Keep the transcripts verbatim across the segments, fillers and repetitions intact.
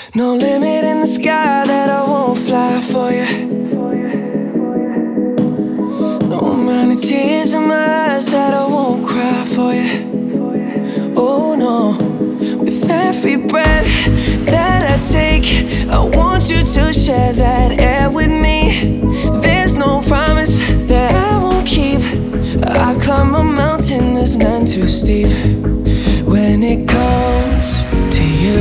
No limit in the sky that I won't fly for you. No amount of tears in my eyes that I won't cry for you. Oh no, with every breath that I take, I want you to share that air with me. There's no promise that I won't keep. I climb a mountain that's none too steep. When it comes to you,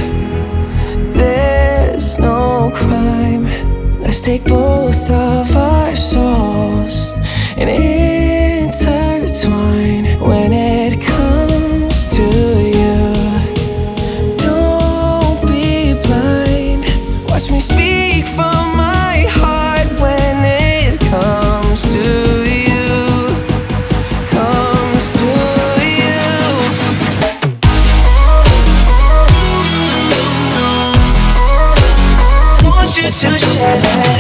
there's no crime. Let's take both of our souls and intertwine. When it comes to you, don't be blind. Watch me speak from my heart. When it comes to you, comes to you, want you to share that.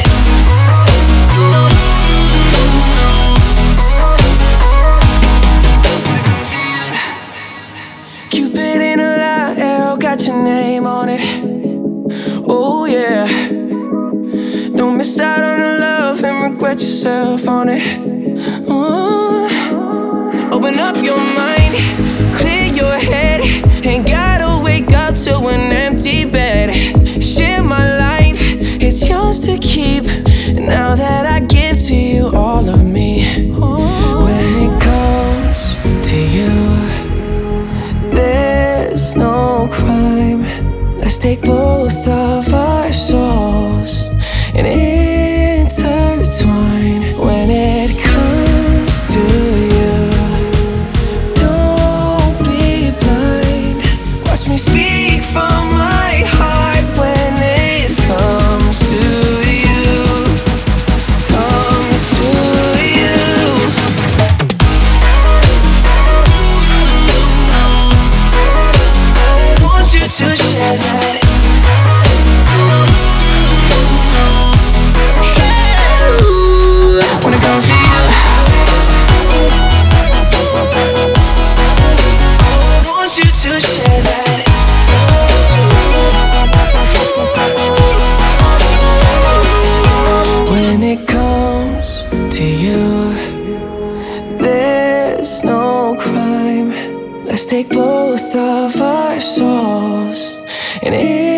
Cupid in a lie, arrow got your name on it. Oh yeah, don't miss out on the love and regret yourself on it. Oh, open up your mind, clear your head. Ain't gotta wake up to an empty bed. Share my life, it's yours to keep. Now that I give to you all of me. When it comes to you, there's no crime. Let's take both of our souls and intertwine. When it comes to you, don't be blind. Watch me speak from my heart. When it comes to you, comes to you, want you to share that. When it comes to you, want you to share that. When it comes to you, there's no crime. Let's take both of our souls and it